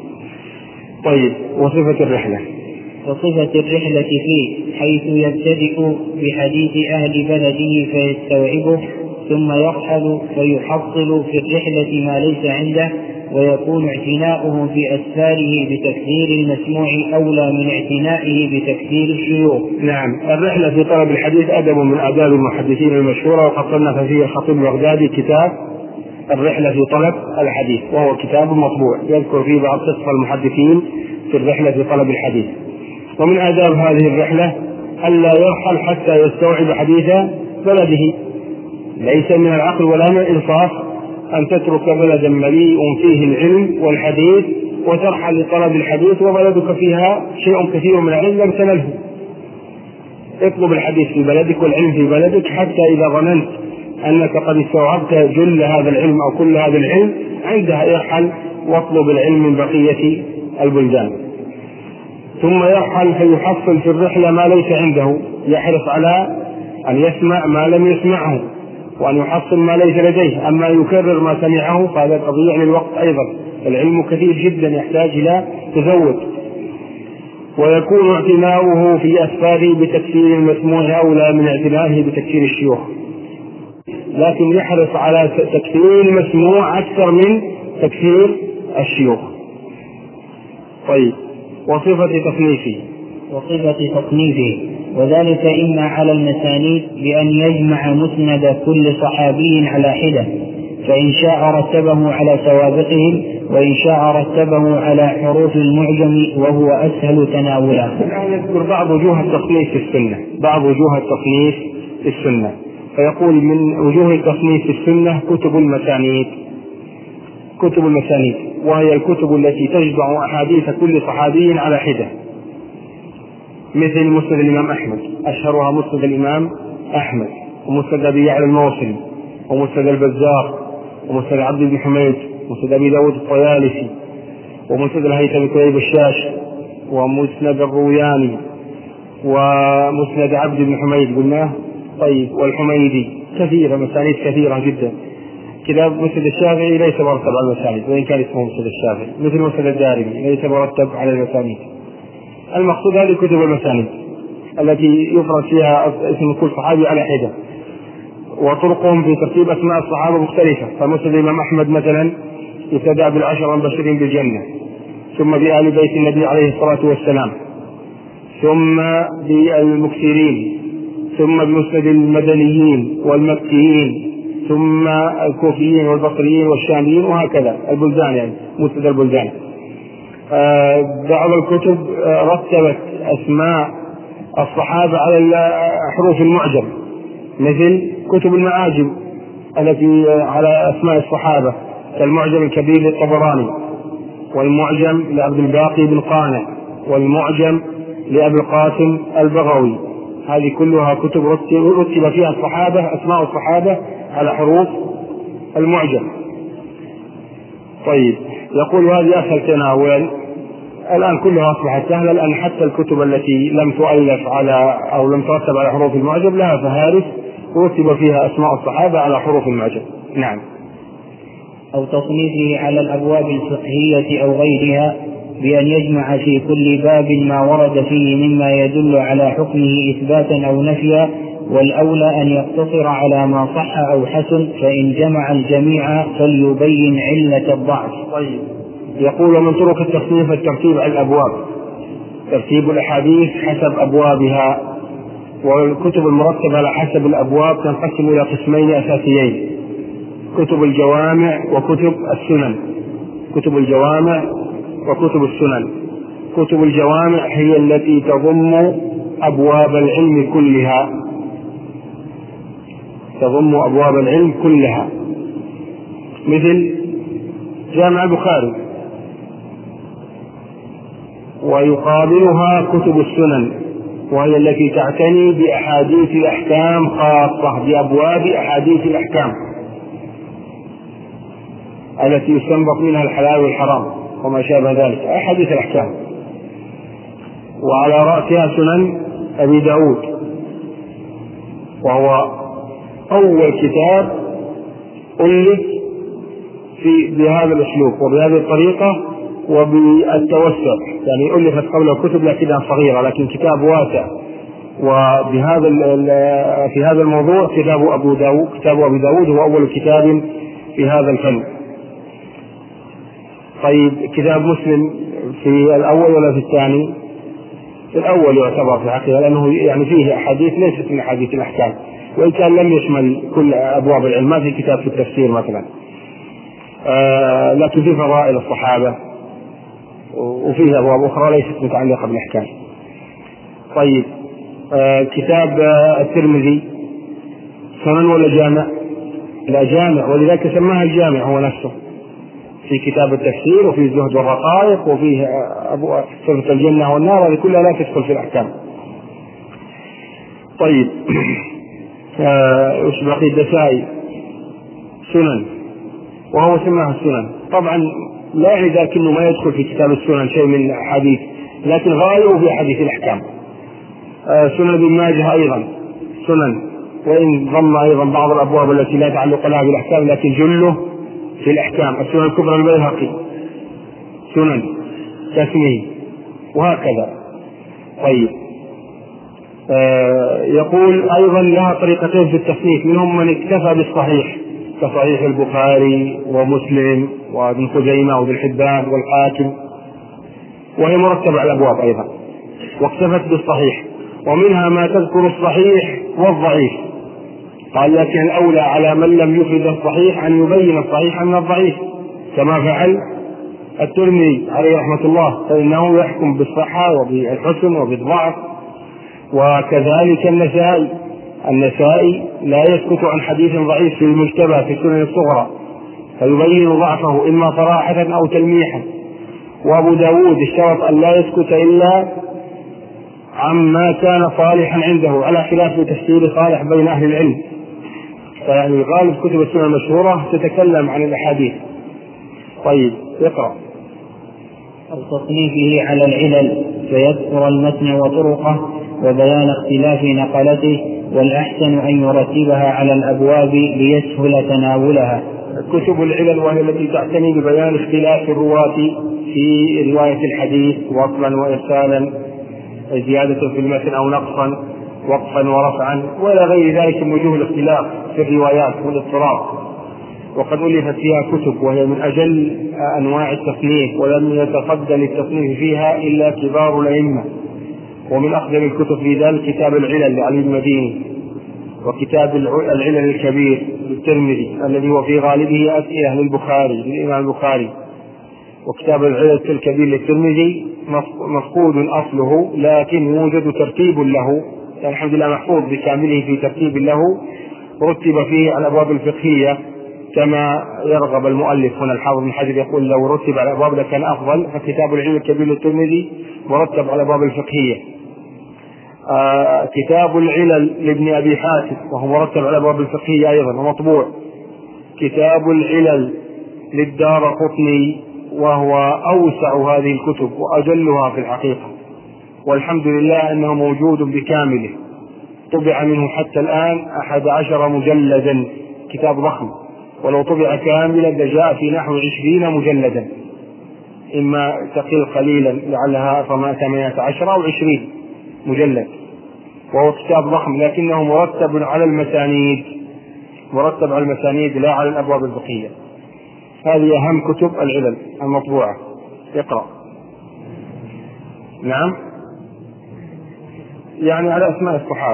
طيب، وصفة الرحلة. وصفة الرحلة فيه حيث يبتدئ بحديث أهل بلده فيستوعبه، ثم يرحل فيحصل في الرحلة ما ليس عنده، ويكون اعتناؤه في أسفاره بتكثير المسموع أولى من اعتنائه بتكثير الشيوخ. نعم، الرحلة في طلب الحديث أدب من آداب المحدثين المشهورة، وقد صنف فيه الخطيب البغدادي كتاب الرحلة في طلب الحديث، وهو كتاب مطبوع يذكر فيه بعض قصص المحدثين في الرحلة في طلب الحديث. ومن آداب هذه الرحلة ألا يرحل حتى يستوعب حديث بلده، ليس من العقل ولا من الإنصاف أن تترك بلدا مليء فيه العلم والحديث وترحل لطلب الحديث وبلدك فيها شيء كثير من العلم لم تنله. اطلب الحديث في بلدك والعلم في بلدك، حتى إذا ظننت أنك قد استوعبت جل هذا العلم أو كل هذا العلم عندها يرحل واطلب العلم من بقية البلدان. ثم يرحل فيحصل في الرحلة ما ليس عنده، يحرص على أن يسمع ما لم يسمعه وأن يحصل ما ليس لديه، أما يكرر ما سمعه فهذا تضييع للوقت أيضا، العلم كثير جدا يحتاج إلى تزود. ويكون اعتناؤه في أسفاره بتكثير المسموع أولى من اعتنائه بتكثير الشيوخ، لكن يحرص على تكثير المسموع أكثر من تكثير الشيوخ. طيب، وصفة تصنيفه. وصفة تصنيفه وذلك إما على المسانيد بأن يجمع مسند كل صحابي على حدة، فإن شاء رتبه على سوابقهم، وإن شاء رتبه على حروف المعجم وهو أسهل تناولا. الآن يذكر بعض وجوه التصنيف في السنة، بعض وجوه التصنيف في السنة، فيقول من وجوه التصنيف في السنة كتب المسانيد. كتب المسانيد وهي الكتب التي تجمع أحاديث كل صحابي على حدة، مثل مسند الإمام أحمد، أشهرها مسند الإمام أحمد، ومسند أبي يعلى الموصلي، ومسند البزار، ومسند عبد بن حميد، ومسند أبي داود الطيالسي، ومسند الهيثم كليب الشاش، ومسند الروياني، ومسند عبد بن حميد قلناه. طيب، والحميدي، كثيرة، مسانيد كثيرة جدا. كتاب مسند الشافعي ليس مرتب على المسانيد وإن كان اسمه مسند الشافعي، مثل مسند الدارمي ليس مرتب على المسانيد. المقصود هذه كتب المسانيد التي يفرد فيها اسم كل صحابي على حدة، وطرقهم في ترتيب أسماء الصحابة مختلفة. فمسند الإمام أحمد مثلا يبتدأ بالعشر المبشرين بالجنة، ثم بآل بيت النبي عليه الصلاة والسلام، ثم بالمكثرين، ثم بمسند المدنيين والمكيين، ثم الكوفيين والبصريين والشاميين، وهكذا البلدان، يعني مسند البلدان. آه بعض الكتب آه رتبت أسماء الصحابة على حروف المعجم، مثل كتب المعاجم التي على أسماء الصحابة، كالمعجم الكبير للطبراني، والمعجم لعبد الباقي بن قانع، والمعجم لأبي القاسم البغوي. هذه كلها كتب رتب فيها الصحابة، أسماء الصحابة على حروف المعجم. طيب، يقول هذه أسهل تناولا. الآن كلها أصبحت سهلة، الآن حتى الكتب التي لم تؤلف على أو لم ترتب على حروف المعجم لها فهارس ورتب فيها أسماء الصحابة على حروف المعجم. نعم. أو تصنيفه على الأبواب الفقهية أو غيرها، بأن يجمع في كل باب ما ورد فيه مما يدل على حكمه إثباتا أو نفيا، والأولى أن يقتصر على ما صح أو حسن، فإن جمع الجميع فليبين علة الضعف. طيب، يقول من طرق التصنيف الترتيب على الأبواب، ترتيب الأحاديث حسب أبوابها، والكتب المرتبة على حسب الأبواب تنقسم إلى قسمين أساسيين. كتب الجوامع وكتب السنن. كتب الجوامع وكتب السنن. كتب الجوامع هي التي تضم أبواب العلم كلها، تضم أبواب العلم كلها، مثل جامع البخاري. ويقابلها كتب السنن، وهي التي تعتني بأحاديث الأحكام خاصة، بأبواب أحاديث الأحكام التي يستنبط منها الحلال والحرام وما شابه ذلك، أحاديث الأحكام. وعلى رأسها سنن أبي داود، وهو أول كتاب ألف في بهذا الأسلوب وبهذه الطريقة وبالتوسع، يعني ألفت قبل كتب لكنها صغيرة، لكن كتاب واسع. وبهذا في هذا الموضوع كتاب أبو داود، كتاب أبي داود هو أول كتاب في هذا الفن. طيب كتاب مسلم في الأول ولا في الثاني؟ في الأول يعتبر في الحقيقة، لأنه يعني فيه أحاديث ليست من أحاديث الأحكام، وإن كان لم يشمل كل أبواب العلم، ما في كتاب في التفسير مثلا، آه لكن في فضائل الصحابة وفيه أبواب أخرى ليست متعلقة بالأحكام. طيب آه كتاب آه الترمذي سنن ولا جامع؟ لا جامع، ولذلك سماها الجامع هو نفسه، في كتاب التفسير وفي الزهد والرقائق وفيه أبو صفة الجنة والنار، هذه كلها لا تدخل في الأحكام. طيب وش بقي؟ النسائي سنن، وهو سماها السنن. طبعا لا يعني ذلك انه ما يدخل في كتاب السنن شيء من الحديث، لكن غالبه في حديث الأحكام. سنن ابن ماجه أيضا سنن، وإن ضم أيضا بعض الأبواب التي لا تعلق لها بالأحكام، لكن جله في الأحكام. السنن الكبرى البيهقي سنن كاسمه، وهكذا. طيب آه يقول أيضا لها طريقتين في التصنيف، منهم من اكتفى بالصحيح كصحيح البخاري ومسلم وابن خزيمة وابن حبان والحاكم، وهي مرتبة على الأبواب أيضا، واكتفت بالصحيح. ومنها ما تذكر الصحيح والضعيف، قال لكن الأولى على من لم يفرد الصحيح أن يبين الصحيح من الضعيف، كما فعل الترمذي عليه رحمة الله، فإنه يحكم بالصحة وبالحسن وبالضعف. وكذلك النسائي، النسائي لا يسكت عن حديث ضعيف في المجتبى في السنن الصغرى، فيبين ضعفه إما صراحة أو تلميحا. وأبو داود اشترط أن لا يسكت إلا عما كان صالحا عنده، على خلاف تفسير صالح بين أهل العلم. فيعني غالب كتب السنة المشهورة تتكلم عن الأحاديث. طيب اقرأ. تصنيفه على العلل، فيذكر المتن وطرقه وبيان اختلاف نقلته، والأحسن أن يرتبها على الأبواب ليسهل تناولها. كتب العلل وهي التي تعتني ببيان اختلاف الرواة في رواية الحديث وصلا وإرسالا، زيادة في المتن أو نقصا، وقفا ورفعا، ولا غير ذلك من وجوه الاختلاف في الروايات والاضطراب. وقد ألفت فيها كتب، وهي من أجل أنواع التصنيف، ولم يتصدى للتصنيف فيها إلا كبار الأئمة. ومن أقدم الكتب في ذلك كتاب العلل لعلي المديني، وكتاب العلل الكبير للترمذي الذي هو في غالبه أسئلة للبخاري للإمام البخاري. وكتاب العلل الكبير للترمذي مفقود أصله، لكن يوجد ترتيب له، يعني الحمد لله محفوظ بكامله في ترتيب له، رتب فيه على الأبواب الفقهية كما يرغب المؤلف. هنا الحافظ بن حجر يقول لو رتب على الأبواب لكان أفضل، فكتاب العلل الكبير للترمذي مرتب على الأبواب الفقهية. آه كتاب العلل لابن أبي حاتم وهو مرتب على الأبواب الفقهية أيضا ومطبوع. كتاب العلل للدارقطني وهو أوسع هذه الكتب وأجلها في الحقيقة، والحمد لله أنه موجود بكامله، طبع منه حتى الآن أحد عشر مجلدا، كتاب ضخم، ولو طبع كاملا لجاء في نحو عشرين مجلدا، إما تقل قليلا لعلها ثمانية عشر أو عشرين مجلد، وهو كتاب ضخم، لكنه مرتب على المسانيد، مرتب على المسانيد لا على الأبواب الفقهية. هذه أهم كتب العلل المطبوعة. اقرأ. نعم، يعني على أسماء الصحابة،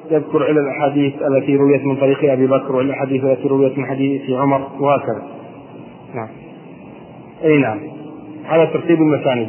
يذكر علل الأحاديث التي رويت من طريق أبي بكر وعلل الأحاديث التي رويت من حديث عمر وهكذا. نعم. أي نعم، على ترتيب المسانيد.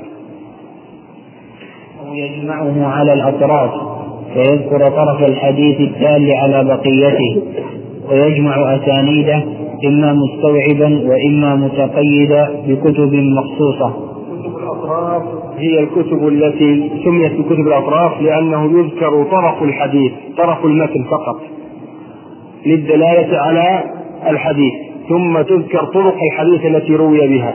ويجمعه على الأطراف ويذكر طرف الحديث الدال على بقيته، ويجمع أسانيده إما مستوعبا وإما متقيدا بكتب مخصوصة. كتب الأطراف هي الكتب التي سميت بكتب الأطراف لأنه يذكر طرف الحديث، طرف المتن فقط للدلالة على الحديث، ثم تذكر طرق الحديث التي روي بها.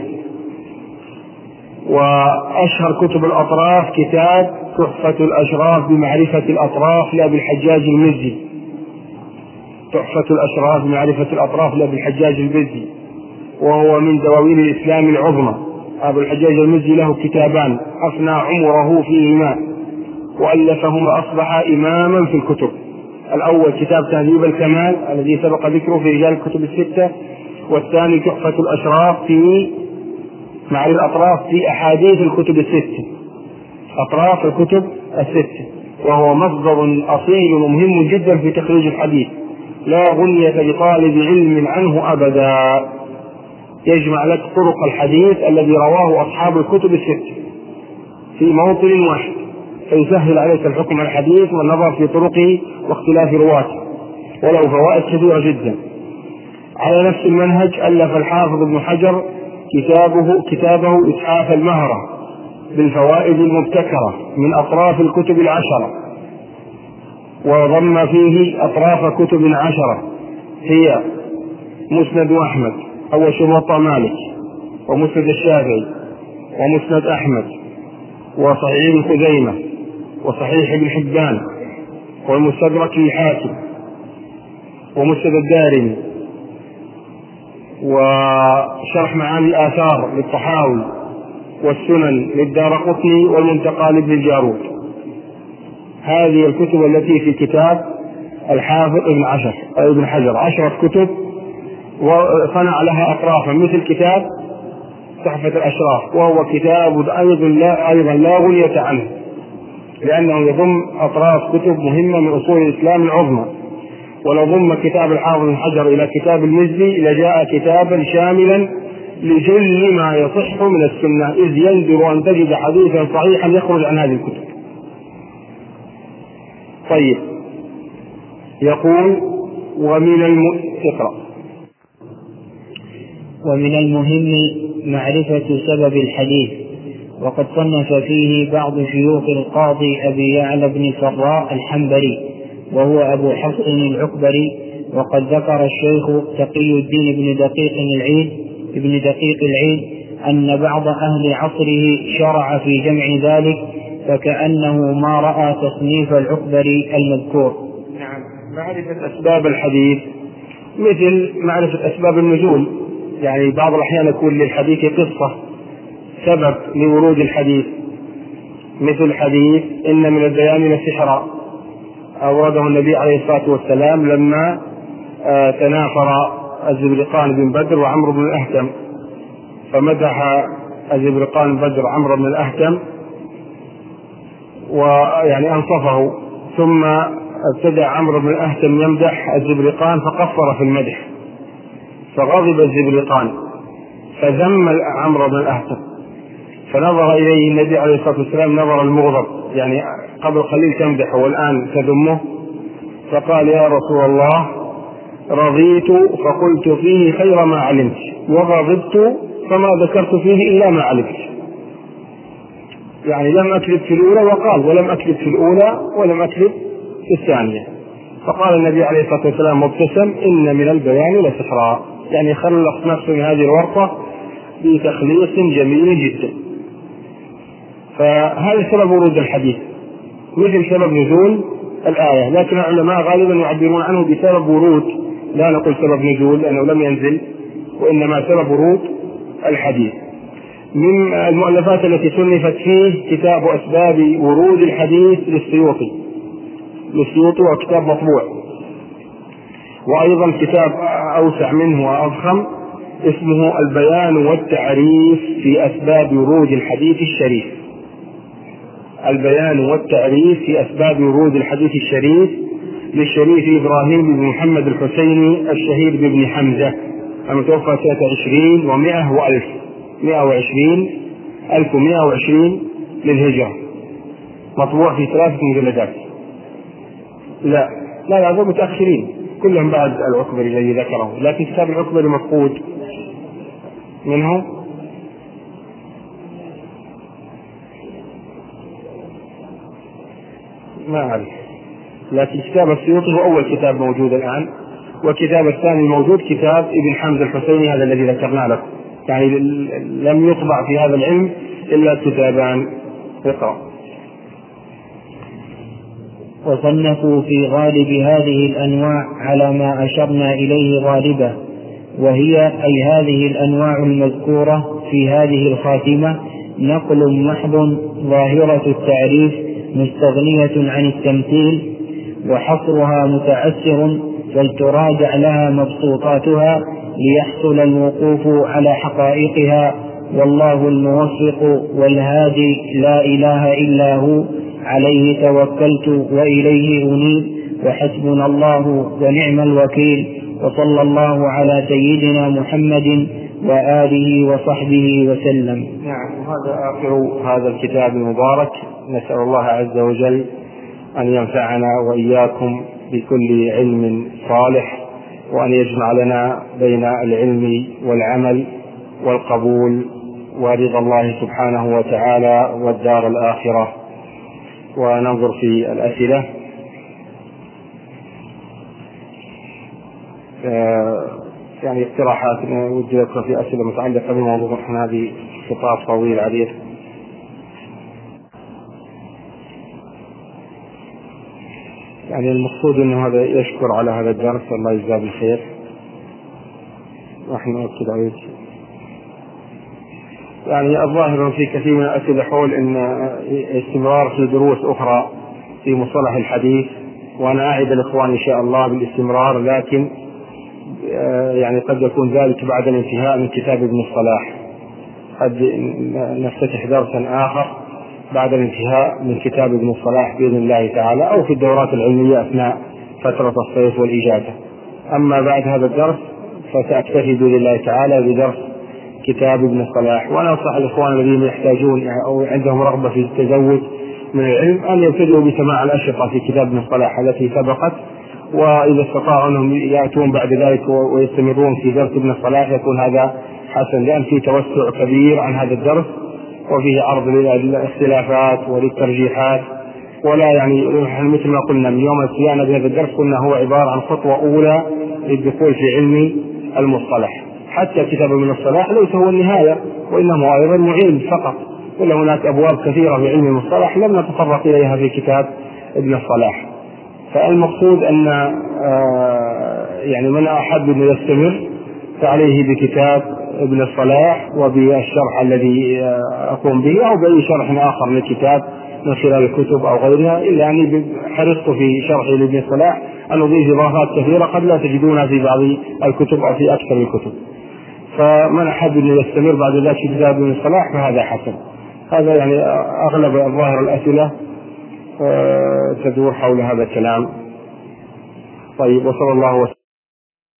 وأشهر كتب الأطراف كتاب تحفة الأشراف بمعرفة الأطراف لأبي الحجاج المزي، تحفة الأشراف بمعرفة الأطراف لأبي الحجاج المزي، وهو من دواوين الإسلام العظمى. أبو الحجاج المزي له كتابان أفنى عمره فيهما وألفهما، أصبح إماما في الكتب. الأول كتاب تهذيب الكمال الذي سبق ذكره في رجال الكتب الستة، والثاني تحفة الأشراف في معرفة الأطراف في أحاديث الكتب الستة، أطراف الكتب الستة، وهو مصدر أصيل ومهم جدا في تخريج الحديث، لا غنية لطالب علم عنه أبدا. يجمع لك طرق الحديث الذي رواه أصحاب الكتب الستة في موطن واحد، فيسهل عليك الحكم على الحديث والنظر في طرقه واختلاف رواته، وله فوائد كثيرة جدا. على نفس المنهج ألف الحافظ ابن حجر كتابه كتابه إتحاف المهرة بالفوائد المبتكرة من أطراف الكتب العشرة، وضم فيه أطراف كتب عشرة هي مسند أحمد أول شروط مالك، ومسند الشافعي، ومسند أحمد، وصحيح ابن خزيمة، وصحيح ابن حبان، والمستدرك الحاكم، ومسند الدارمي، وشرح معاني الآثار للطحاوي، والسنن للدارقطني، والمنتقى لابن الجارود. هذه الكتب التي في كتاب الحافظ ابن عشر ابن حجر عشرة كتب، وصنع لها أطرافا مثل كتاب تحفة الأشراف، وهو كتاب أيضا لا أيضا لا غنية عنه، لأنه يضم أطراف كتب مهمة من أصول الإسلام العظمى. ولو ضم كتاب الحافظ ابن حجر إلى كتاب المزي لجاء كتابا شاملا لجل ما يصح من السنة، إذ يندر أن تجد حديثا صحيحا يخرج عن هذه الكتب. طيب، يقول ومن الم... اقرأ. ومن المهم معرفة سبب الحديث، وقد صنف فيه بعض شيوخ القاضي أبي يعلى بن فراء الحنبلي، وهو أبو حفص العكبري. وقد ذكر الشيخ تقي الدين بن دقيق العيد ابن دقيق العيد أن بعض أهل عصره شرع في جمع ذلك، فكأنه ما رأى تصنيف العكبري المذكور. نعم، معرفة أسباب الحديث مثل معرفة أسباب النزول، يعني بعض الأحيان يكون للحديث قصة سبب لورود الحديث، مثل حديث إن من البيان لسحرا أورده النبي عليه الصلاة والسلام لما تنافر الزبرقان بن بدر وعمرو بن الأهتم، فمدح الزبرقان بدر عمرو بن الأهتم ويعني أنصفه، ثم ابتدأ عمرو بن الأهتم يمدح الزبرقان فقصر في المدح، فغضب الزبرقان فذم عمرو بن الأهتم، فنظر إليه النبي عليه الصلاة والسلام نظر المغضب، يعني قبل قليل تمدحه والآن تذمه، فقال يا رسول الله رضيت فقلت فيه خير ما علمت، وغضبت فما ذكرت فيه إلا ما علمت. يعني لم أكذب في الأولى وقال ولم أكذب في الأولى ولم أكذب في الثانية. فقال النبي عليه الصلاة والسلام مبتسم إن من البيان لسحرا، يعني خلص نفسه من هذه الورطة بتخليص جميل جدا. فهذا سبب ورود الحديث، مثل سبب نزول الآية، لكن العلماء غالبا يعبرون عنه بسبب ورود، لا نقول سبب نزول لأنه لم ينزل، وإنما سبب ورود الحديث. من المؤلفات التي صنفت فيه كتاب أسباب ورود الحديث للسيوطي للسيوطي وكتاب مطبوع، وأيضا كتاب أوسع منه وأضخم اسمه البيان والتعريف في أسباب ورود الحديث الشريف. البيان والتعريف في أسباب ورود الحديث الشريف للشريف إبراهيم بن محمد الحسيني الشهير بابن حمزة المتوفى سنة عشرين ومائة وألف مائة وعشرين ألف ومائة وعشرين للهجرة، مطبوع في ثلاثة مجلدات. لا لا لا هذول متأخرين كلهم بعد العقبري الذي ذكره، لكن كتاب العقبري مفقود منه. ما أعرف، لكن كتاب السيوطي هو أول كتاب موجود الآن، والكتاب الثاني موجود كتاب ابن حمزة الحسيني هذا الذي ذكرنا لكم، يعني لم يطبع في هذا العلم إلا كتابان. اقرأ. وصنفوا في غالب هذه الأنواع على ما أشرنا إليه غالبا، وهي أي هذه الأنواع المذكورة في هذه الخاتمة نقل محض ظاهرة التعريف مستغنية عن التمثيل، وحصرها متعسر، فلتراجع لها مبسوطاتها ليحصل الوقوف على حقائقها، والله الموفق والهادي لا إله إلا هو، عليه توكلت وإليه أنيب، وحسبنا الله ونعم الوكيل، وصلى الله على سيدنا محمد وآله وصحبه وسلم. نعم، وهذا آخر هذا الكتاب المبارك. نسأل الله عز وجل أن ينفعنا وإياكم بكل علم صالح، وأن يجمع لنا بين العلم والعمل والقبول ورضا الله سبحانه وتعالى والدار الآخرة. وننظر في الأسئلة. آه يعني اقتراحات ودي أذكر في أسئلة متعلقة بموضوع هذه خطاب طويل عريض. يعني المقصود أنه هذا يشكر على هذا الدرس، الله يجزاه بالخير. نحن نؤكد عليه. يعني الظاهر في كثير من الأسئلة حول أن استمرار في دروس أخرى في مصطلح الحديث، وأنا أعد الإخوان إن شاء الله بالاستمرار، لكن يعني قد يكون ذلك بعد الانتهاء من كتاب ابن الصلاح. قد نفتتح درسا آخر بعد الانتهاء من كتاب ابن الصلاح بإذن الله تعالى، أو في الدورات العلمية أثناء فترة الصيف والإجازة. أما بعد هذا الدرس فسأكتفي بإذن الله تعالى بدرس كتاب ابن الصلاح. وأنا أنصح الإخوان الذين يحتاجون أو عندهم رغبة في التزود من العلم أن يبتدئوا بسماع الأشرطة في كتاب ابن الصلاح التي سبقت، وإذا استطاعوا أنهم يأتون بعد ذلك ويستمرون في درس ابن الصلاح يكون هذا حسن، لأن فيه توسع كبير عن هذا الدرس، وفيه عرض للاختلافات وللترجيحات. ولا يعني مثل ما قلنا من يوم الصيانة بهذا الدرس قلنا هو عبارة عن خطوة أولى للدخول في علم المصطلح. حتى كتاب ابن الصلاح ليس هو النهاية، وإنه أيضا معين فقط، ولا هناك أبواب كثيرة في علم المصطلح لم نتطرق إليها في كتاب ابن الصلاح. فالمقصود أن يعني من أحب أن يستمر فعليه بكتاب ابن الصلاح وبالشرح الذي أقوم به، أو بأي شرح آخر للكتاب من خلال الكتب أو غيرها، إلا أني حرصت في شرح لابن الصلاح أن أضيف إضافات كثيرة قد لا تجدونها في بعض الكتب أو في أكثر الكتب. فمن أحب أن يستمر بعد ذلك في كتاب ابن الصلاح فهذا حسن. هذا يعني أغلب الظاهر الأسئلة تدور حول هذا الكلام. طيب، وصلى الله وسلم.